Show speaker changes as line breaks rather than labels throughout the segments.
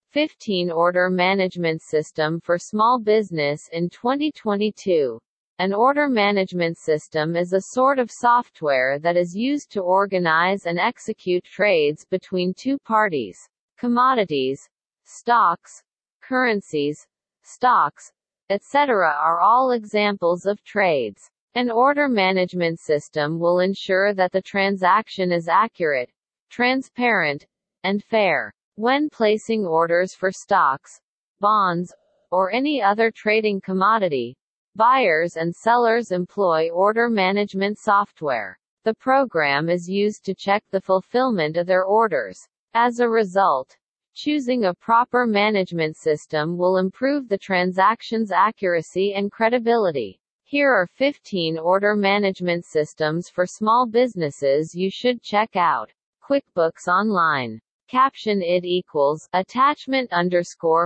15 Order Management System for Small Business in 2022. An order management system is a sort of software that is used to organize and execute trades between two parties. Commodities, stocks, currencies, stocks, etc. are all examples of trades. An order management system will ensure that the transaction is accurate, transparent, and fair. When placing orders for stocks, bonds, or any other trading commodity, buyers and sellers employ order management software. The program is used to check the fulfillment of their orders. As a result, choosing a proper management system will improve the transaction's accuracy and credibility. Here are 15 order management systems for small businesses you should check out. QuickBooks Online. Caption id equals attachment underscore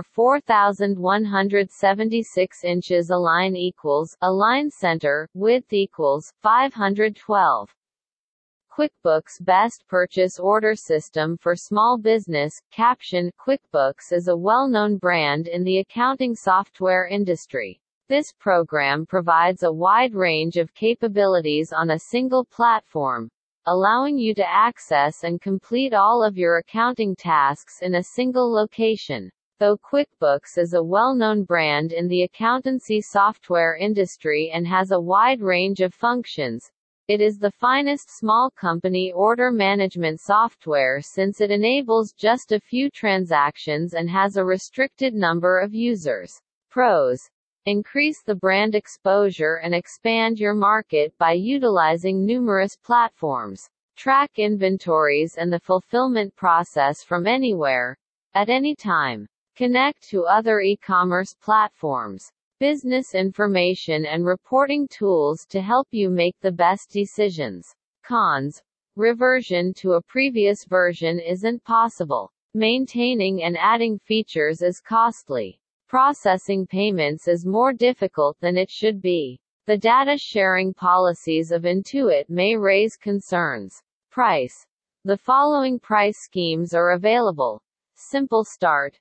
4176 inches align equals align center width equals 512. QuickBooks Best Purchase Order System for Small Business. Caption QuickBooks is a well-known brand in the accounting software industry. This program provides a wide range of capabilities on a single platform, allowing you to access and complete all of your accounting tasks in a single location. Though QuickBooks is a well-known brand in the accountancy software industry and has a wide range of functions, it is the finest small company order management software since it enables just a few transactions and has a restricted number of users. Pros: increase the brand exposure and expand your market by utilizing numerous platforms. Track inventories and the fulfillment process from anywhere, at any time. Connect to other e-commerce platforms. Business information and reporting tools to help you make the best decisions. Cons: reversion to a previous version isn't possible. Maintaining and adding features is costly. Processing payments is more difficult than it should be. The data sharing policies of Intuit may raise concerns. Price: the following price schemes are available. Simple Start,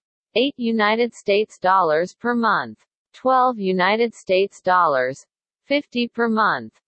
$8 US per month. $12 US, $50 per month.